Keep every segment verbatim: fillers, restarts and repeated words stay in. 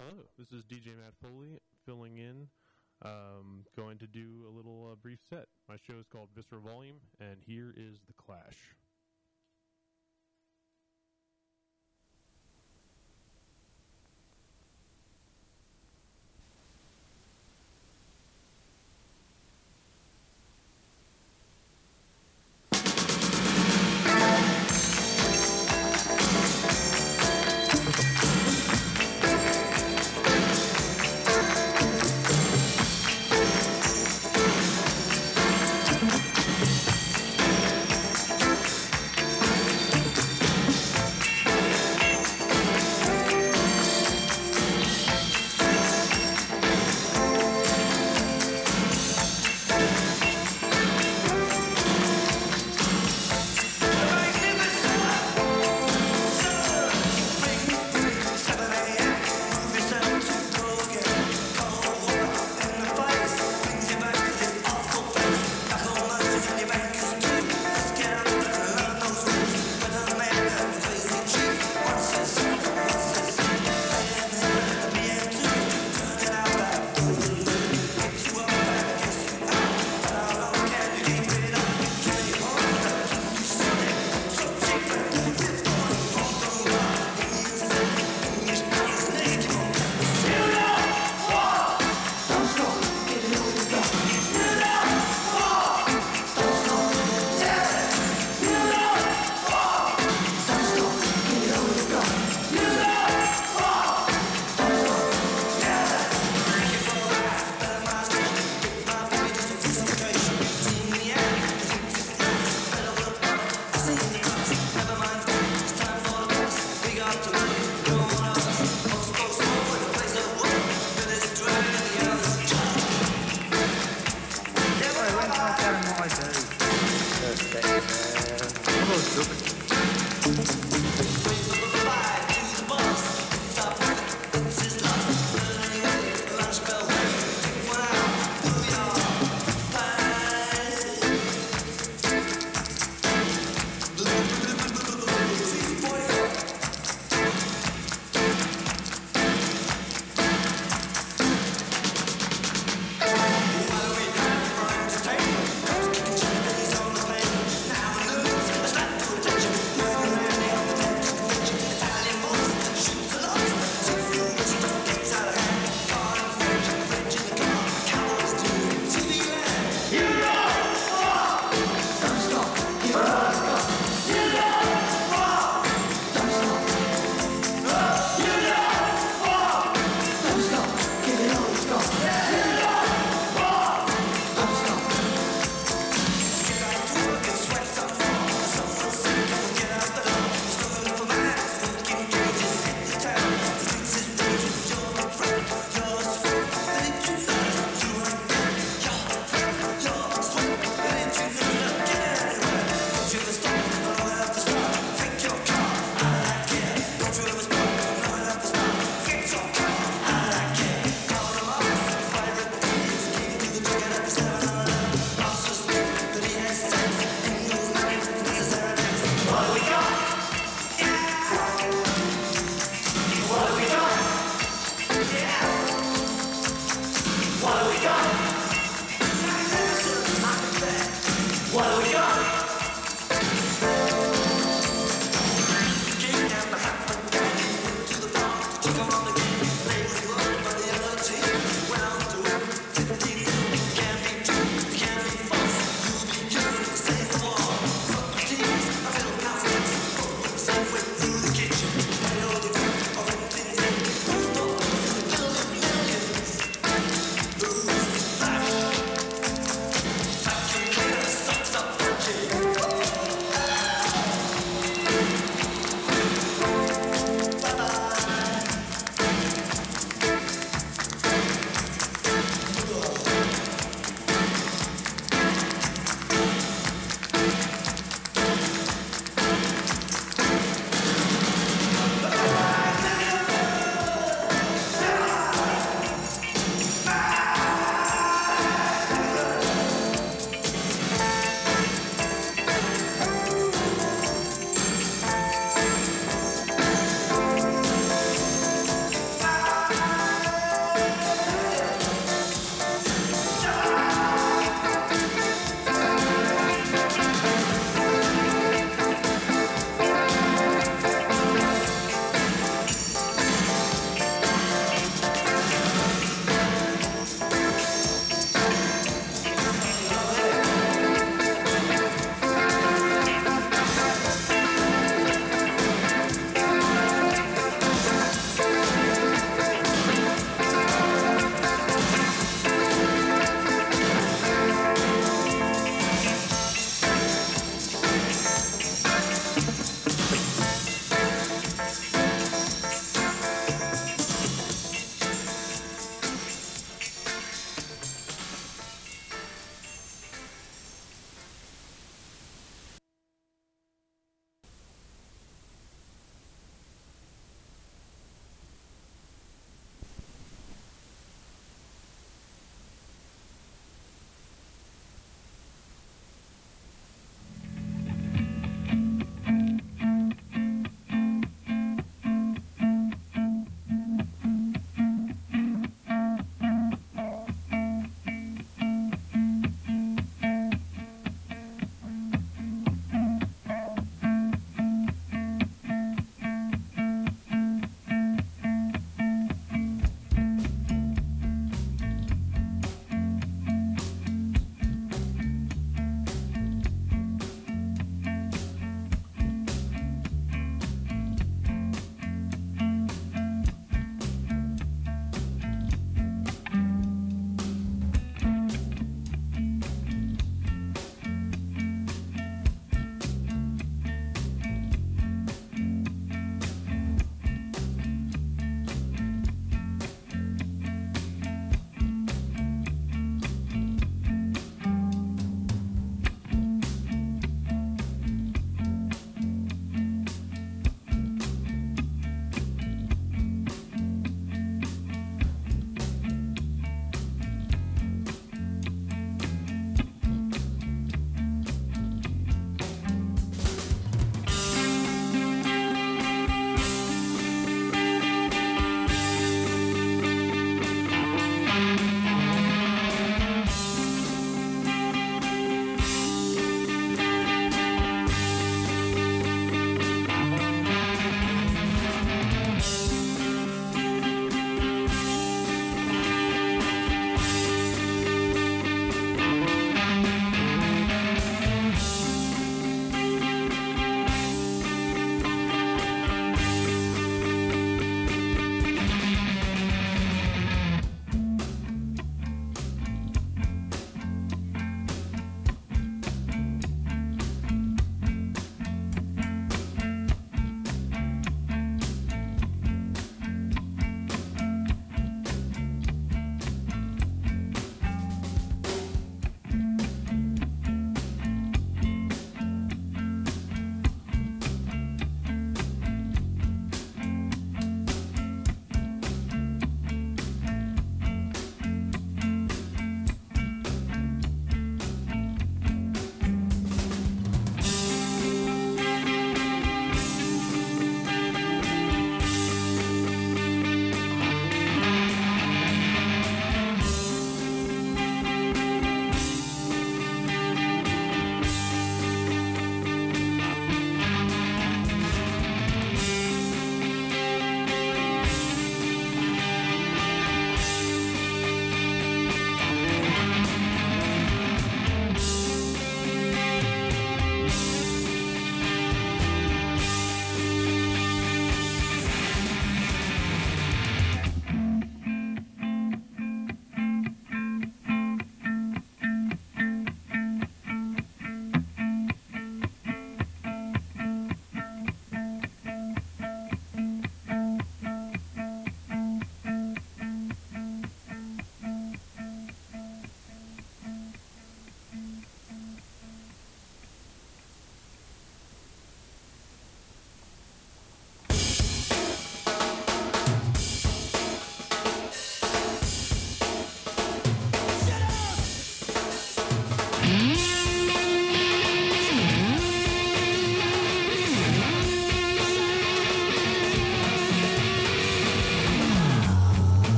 Hello, this is D J Matt Foley filling in. Um, going to do a little uh, brief set. My show is called Visceral Volume, and here is The Clash.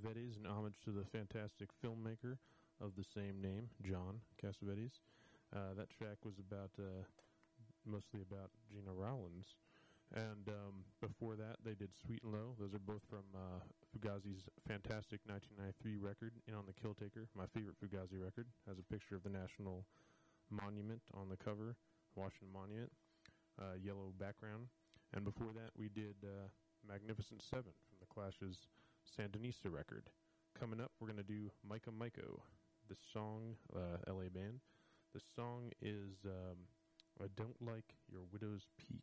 Cassavetes, an homage to the fantastic filmmaker of the same name, John Cassavetes. Uh, that track was about, uh, mostly about Gina Rowlands. And um, before that, they did Sweet and Low. Those are both from uh, Fugazi's fantastic nineteen ninety-three record, In on the Killtaker, my favorite Fugazi record. Has a picture of the National Monument on the cover, Washington Monument, uh, yellow background. And before that, we did uh, Magnificent Seven from the Clash's Sandinista record. Coming up, we're going to do Micah Myco, the song, uh, L A band. The song is um, I Don't Like Your Widow's Peak.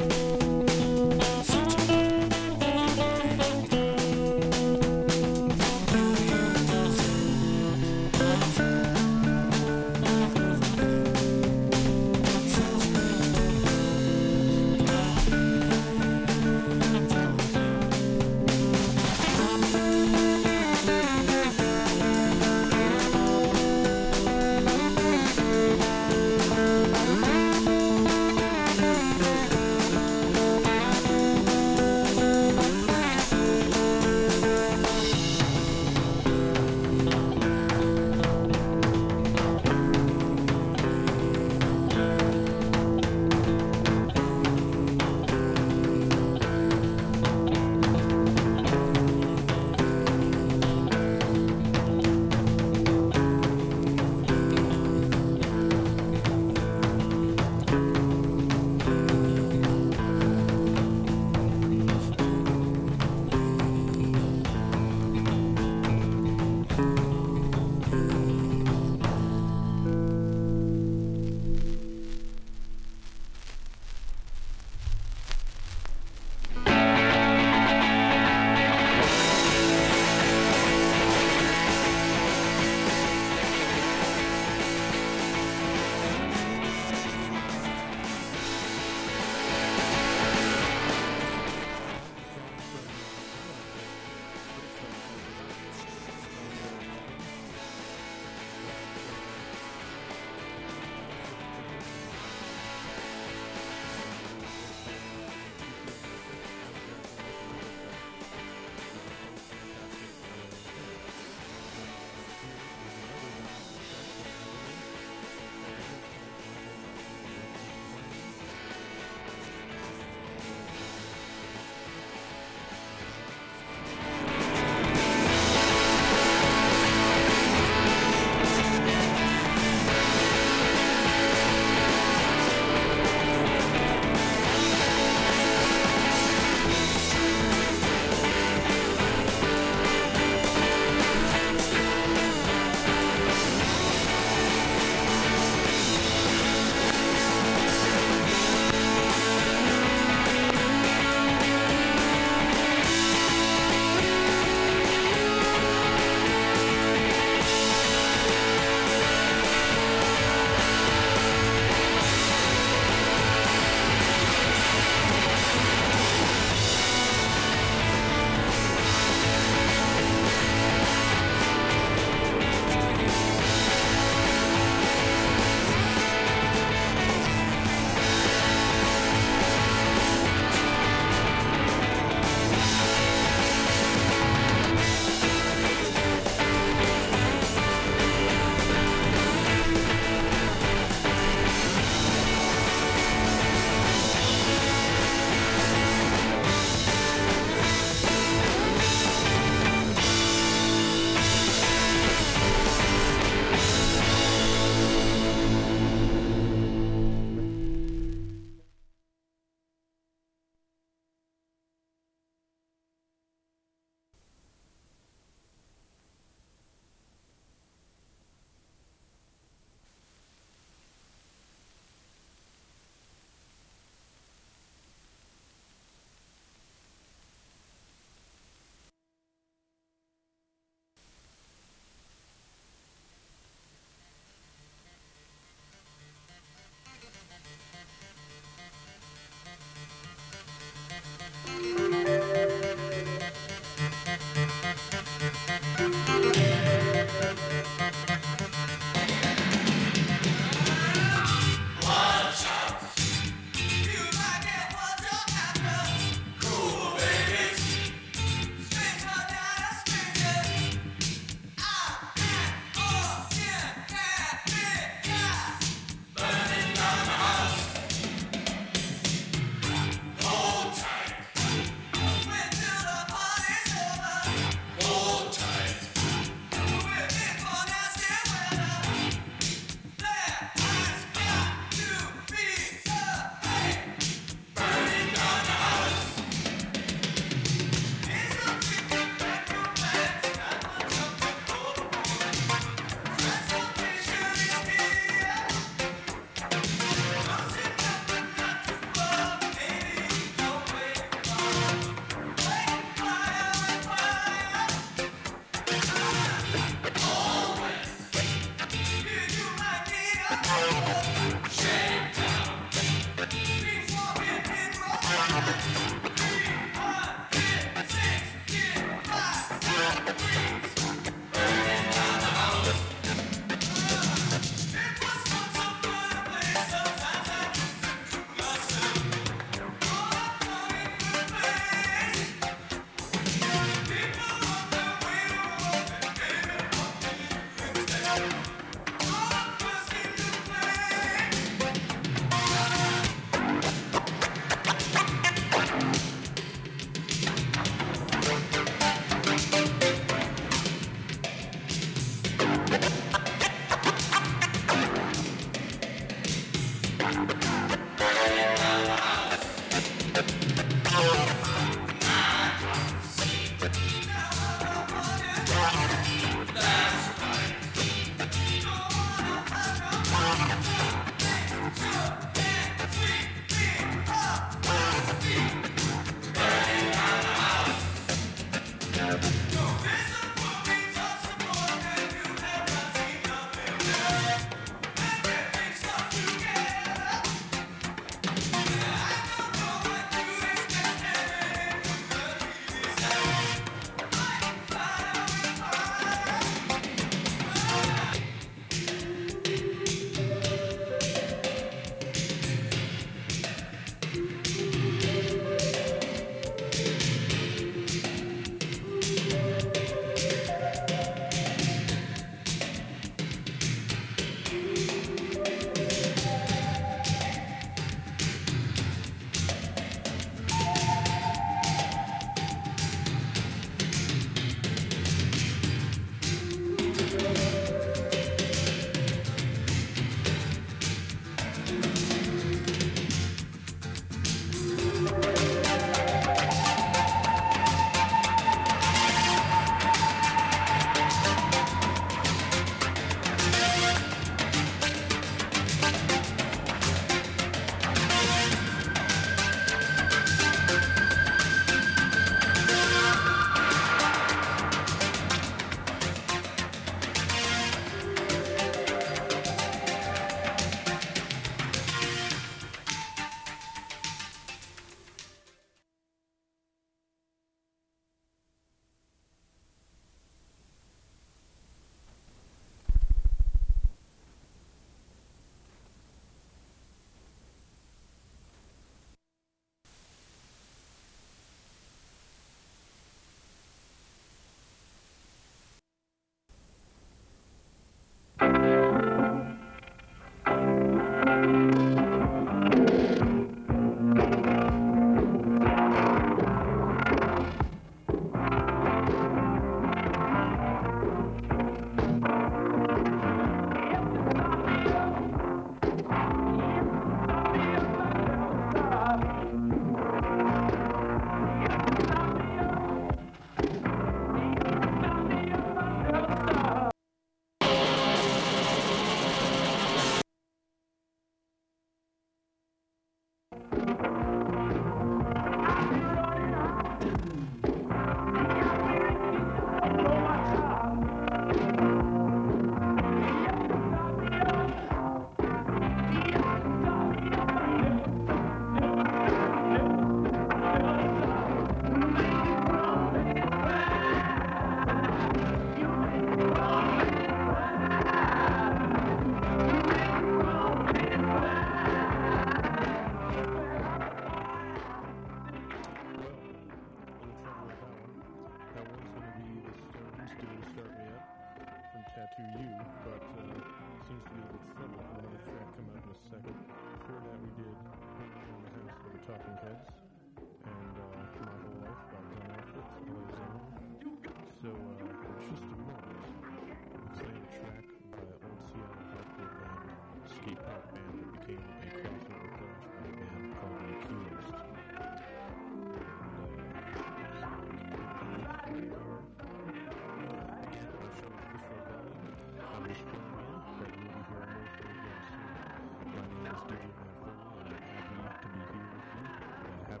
have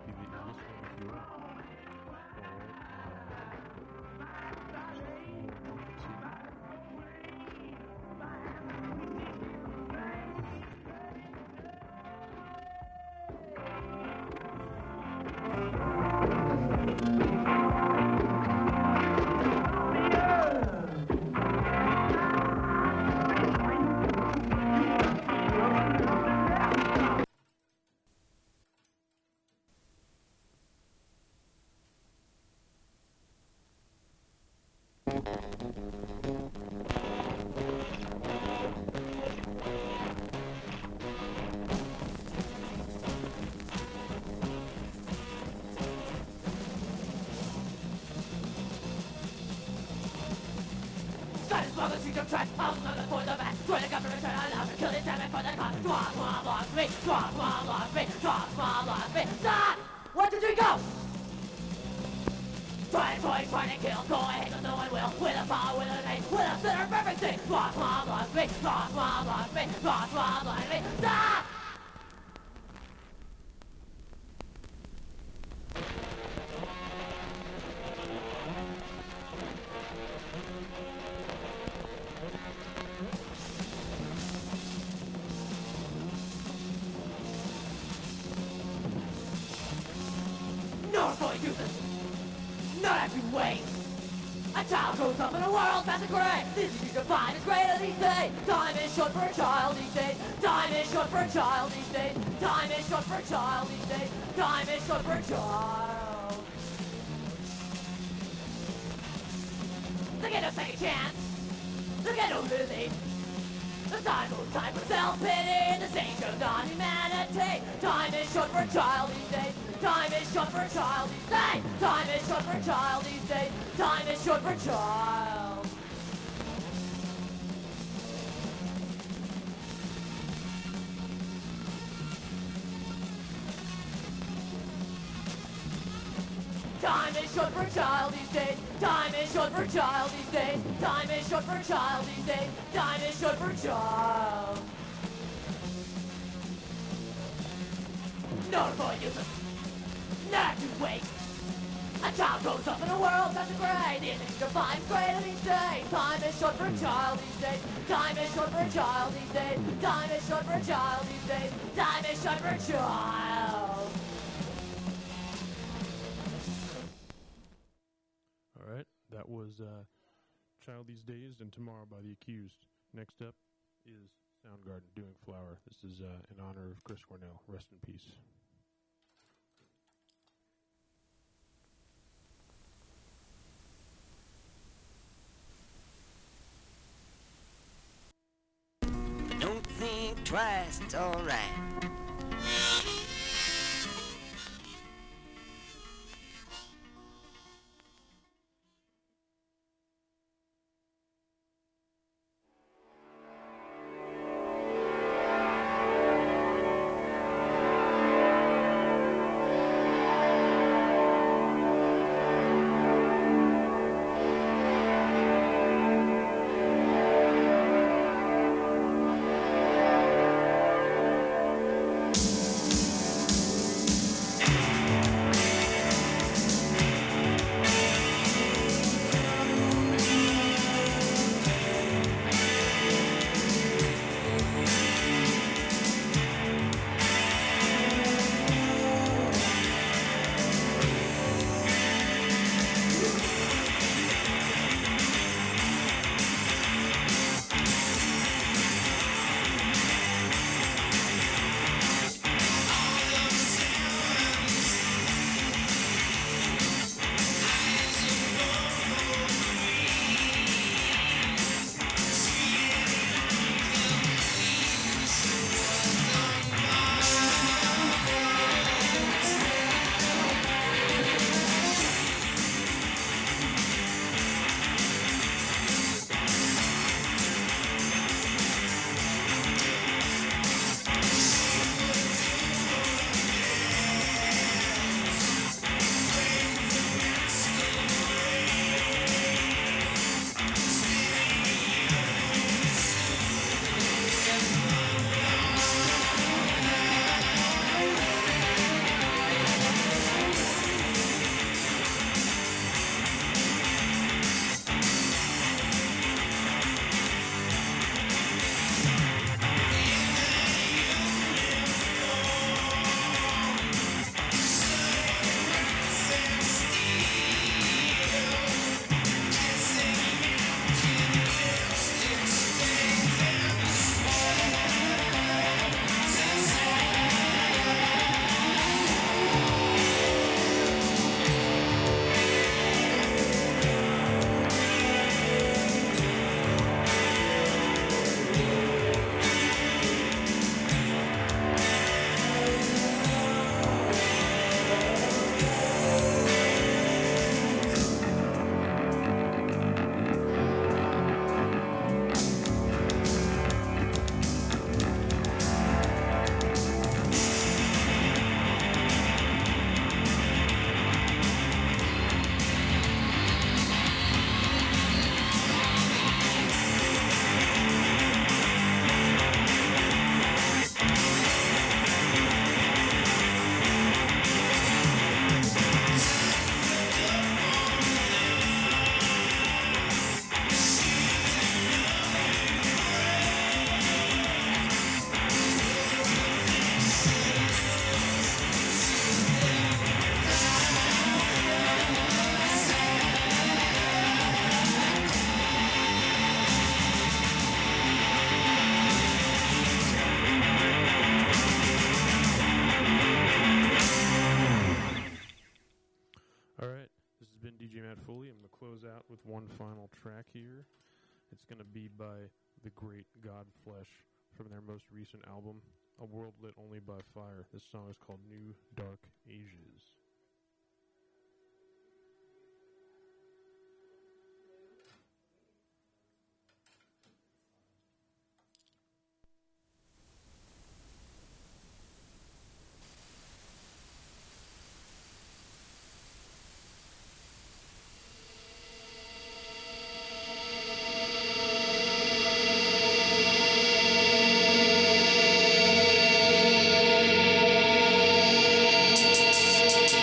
on the streets of trash, I'll never for the back. Join the government, turn around, and kill this damn for the cops. Swab, swab, lost me, swab, swab, lost me, swab, swab, lost me. Stop! One, two, three, go! Try and toy, try and kill, go ahead, no one will. With a power, with a name, with a center of everything. Swab, swab, lost me, swab, swab, lost me, swab, swab, lost me. Stop! No for useless, not after wait. A child grows up in a world past the gray. This is defined as greater these days. Time is short for a child these days. Time is short for a child these days. Time is short for a child these days. Time is short for a child. They get no second chance. They get no living. There's not no time for self-pity. This ain't show non-humanity. Time is short for a child these days. Time is short for a child these days. Time is short for a child these days. Time is short for a child. Time is short for a child these days. Time is short for a child these days. Time is short for a child these days. Time is short for a child. No for useless. Not to wait. A child grows up in a world that's a gray. The image defines greater these days. Time is short for a child these days. Time is short for a child these days. Time is short for a child these days. Time is short for a child. All right, that was uh, Child These Days and Tomorrow by The Accused. Next up is Soundgarden doing Flower. This is uh, in honor of Chris Cornell. Rest in peace. Don't think twice, it's alright. All right, this has been D J Matt Foley. I'm going to close out with one final track here. It's going to be by the great Godflesh from their most recent album, A World Lit Only by Fire. This song is called New Dark Ages. Thank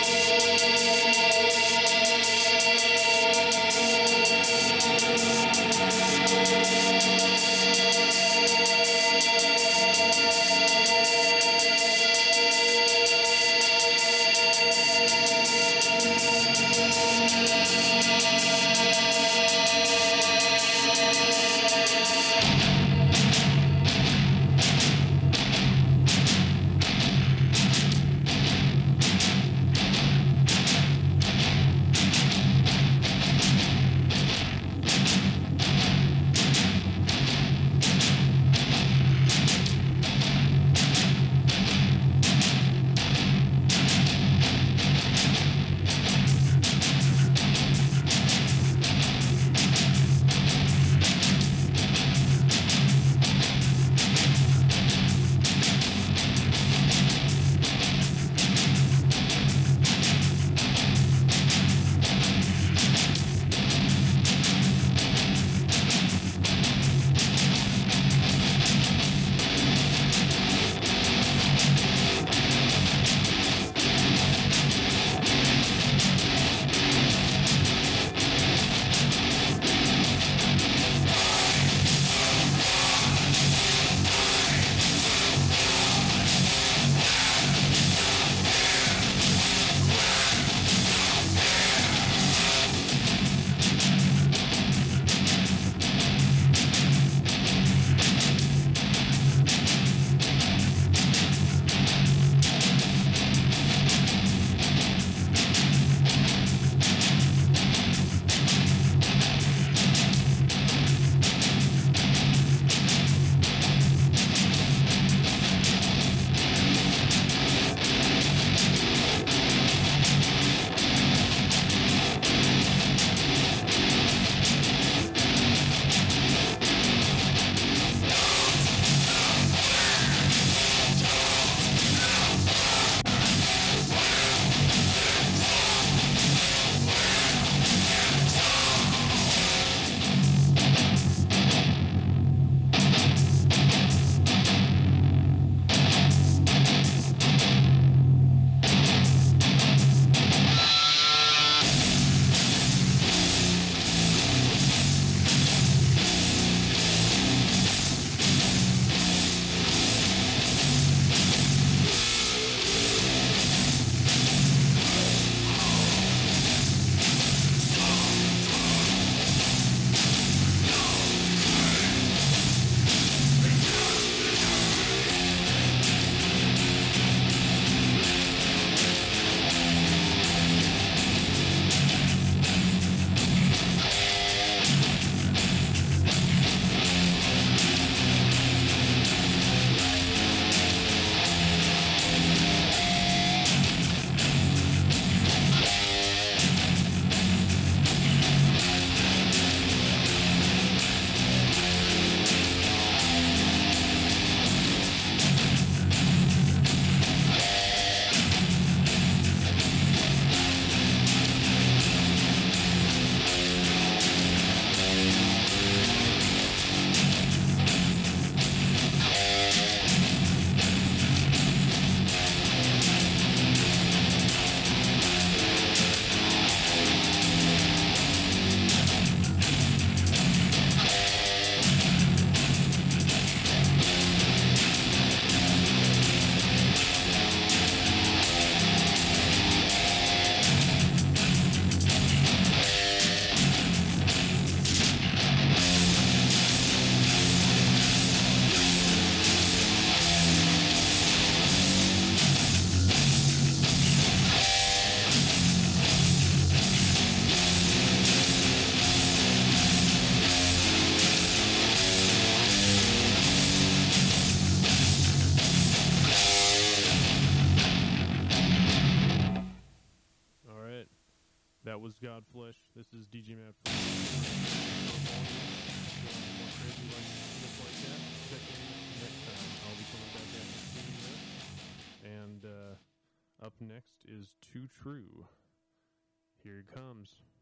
That was Godflesh. This is D J Matt. More crazy like this like that. Check me out next time. I'll be coming back after seeing this. And uh, up next is Too True. Here it comes.